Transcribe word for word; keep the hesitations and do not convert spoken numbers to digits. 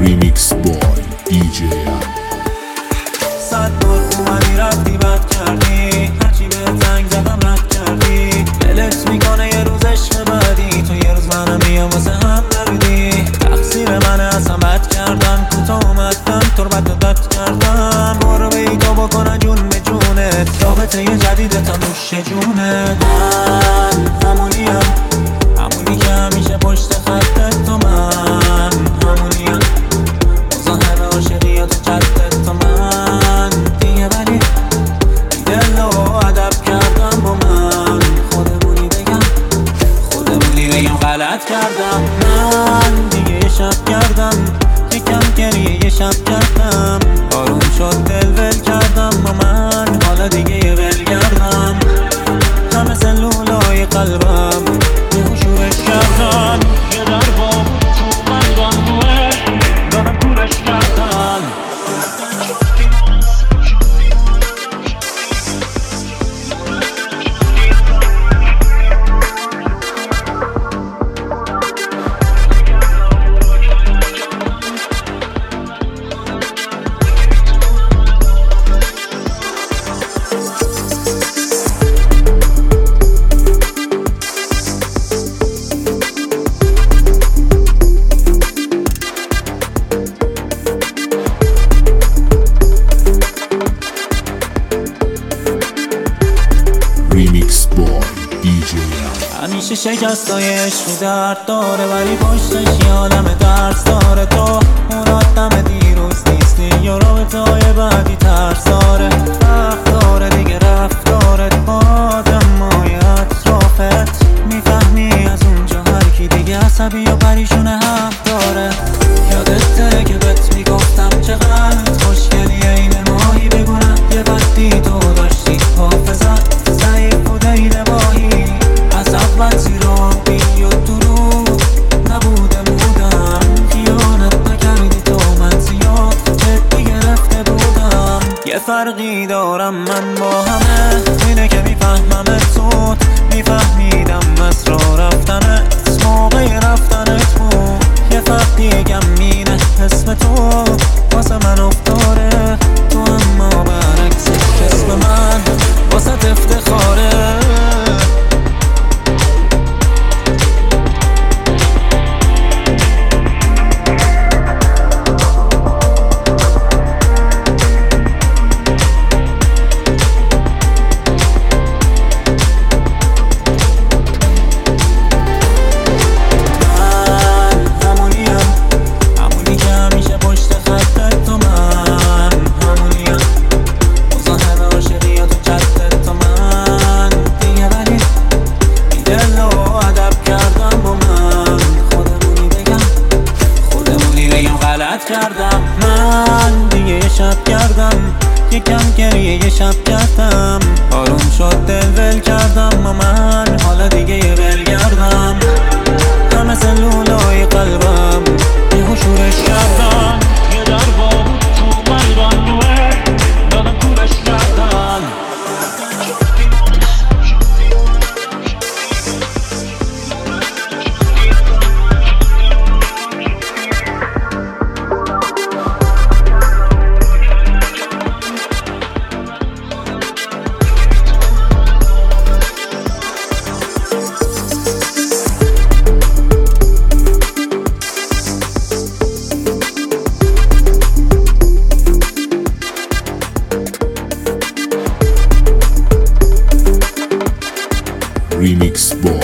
ریمیکس بای دی جی صد بار اومدی رفتی بد کردی، هرچی به زنگ زدم رد کردی. دلت میکنه یه روز عشق بعدی، تو یه روز منم میام واسه هم نبیدی. تقصیر منه اصلا بد کردم، کوتاه اومدم تو رو بد داد کردم. برو بی تو بکنه جون به جونت، رابطه یه جدیده تا نوش جونت. من همونیم، همونی که همیشه پشت خطت تو. من همونیم، ظاهر عاشقیات و جدت تو. من دیگه ولی دل رو ادب کردم با من. خودمونی بگم خودمونی بگم غلط کردم. من دیگه یه شب کردم، یکم گریه یه شب کردم. آروم شد دل ول کردم با من، حالا دیگه یه ول کردم. همه سلولای قلبم یه شورش کردن، یه در باب تو قلبم دوه دارم کورش کردن. ریمیکس بای دی جی همیشه شکستای عشقی درد داره، ولی پشتش یه عالم درس داره. تو اون آدم دیروز نیستی، یا رابطه‌های بعدی ترس داره. رفتاره دیگه رفتارت با آدمای اطرافت، میفهمی از اونجا هر کی دیگه عصبی و پریشون حق داره. یادته که بهت میگفتم چقدر خوشگلی این ماهی، بگونم یه وقتی تو داشتی حافظت ضعیف و دیل باهی. از اول زیرا بی و دروغ نبوده بودم، خیانت نکردی تو، من زیاد جدی گرفته بودم. یه فرقی دارم من با همه، اینه که میفهممت زود، میفهمیدم اسرار رفتنت موقع رفتنت بود. یه فرق دیگم اینه اسم تو واسه من افتاره، تو اما برعکس اسم من واسه افتخاره. کردم من دیگه یه شب کردم، یکم گریه یه شب کردم. آروم شد دل ول کردم با من، حالا دیگه یه ول کردم. همه سلولای قلبم یه شورش کردن، یه در باب تو قلبم دوه دادم کورش کردن. ریمیکس بای